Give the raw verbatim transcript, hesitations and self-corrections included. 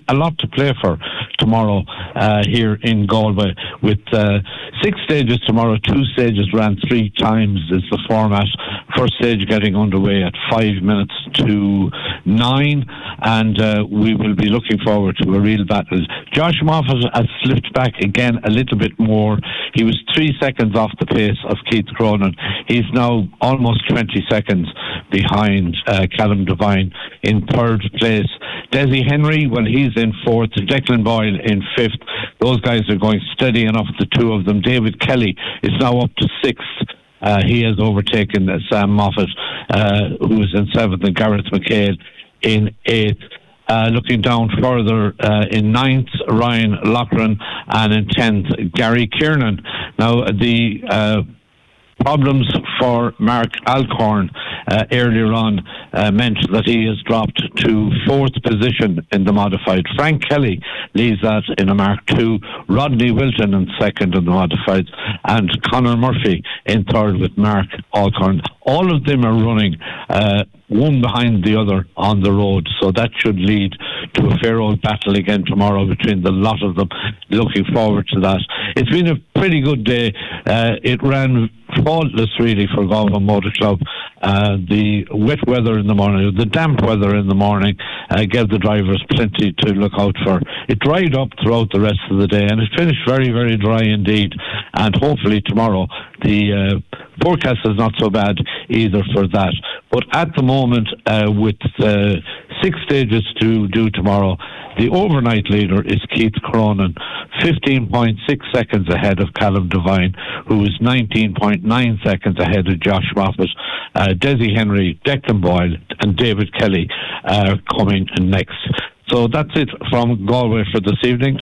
a lot to play for tomorrow uh, here in Galway, with uh, six stages tomorrow. Two stages ran three times is the format. First stage getting underway at five minutes to nine, and uh, we will be looking forward to a real battle. Josh Moffat has slipped back again a little bit more. He was three seconds off the pace of Keith Cronin. He's now almost twenty seconds behind uh, Callum Devine in third place. Desi Henry, well, he's in fourth. Declan Boyle in fifth. Those guys are going steady enough, the two of them. David Kelly is now up to sixth. Uh, he has overtaken uh, Sam Moffat, uh, who is in seventh, and Gareth McHale in eighth. Uh, looking down further, uh, in ninth, Ryan Loughran, and in tenth, Gary Kiernan. Now, the uh, problems for Mark Alcorn uh, earlier on uh, meant that he has dropped to fourth position in the modified. Frank Kelly leads that in a Mark two, Rodney Wilton in second in the modified, and Conor Murphy in third with Mark Alcorn. All of them are running uh, one behind the other on the road, so that should lead to a fair old battle again tomorrow between the lot of them. Looking forward to that. It's been a pretty good day. Uh, it ran faultless really for Galway Motor Club. Uh, the wet weather in the morning, the damp weather in the morning, uh, gave the drivers plenty to look out for. It dried up throughout the rest of the day, and it finished very, very dry indeed. And hopefully tomorrow the uh, forecast is not so bad either for that. But at the moment, uh, with uh, six stages to do tomorrow, the overnight leader is Keith Cronin, fifteen point six seconds ahead of Callum Devine, who is nineteen point nine seconds ahead of Josh Moffat. Uh, Desi Henry, Declan Boyle and David Kelly are coming next. So that's it from Galway for this evening.